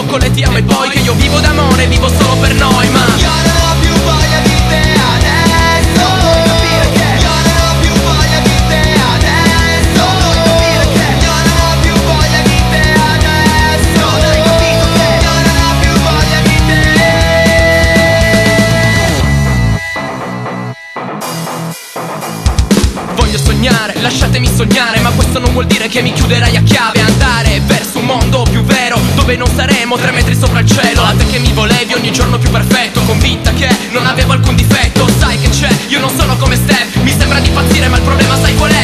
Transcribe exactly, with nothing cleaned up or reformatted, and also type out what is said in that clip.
coccoletti amo e poi che io vivo d'amore, vivo solo per noi. Ma io non ho più voglia di te adesso. Vuoi capire che io non ho più voglia di te adesso. Vuoi capire che io non ho più voglia di te adesso. Hai capito che io non ho più voglia di te. Voglio sognare, lasciatemi sognare, ma questo non vuol dire che mi chiuderai a chiave. Andare verso un mondo più vero, dove non saremo tre metri sopra il cielo. A te che mi volevi ogni giorno più perfetto, convinta che non avevo alcun difetto. Sai che c'è, io non sono come Steph, mi sembra di impazzire ma il problema sai qual è?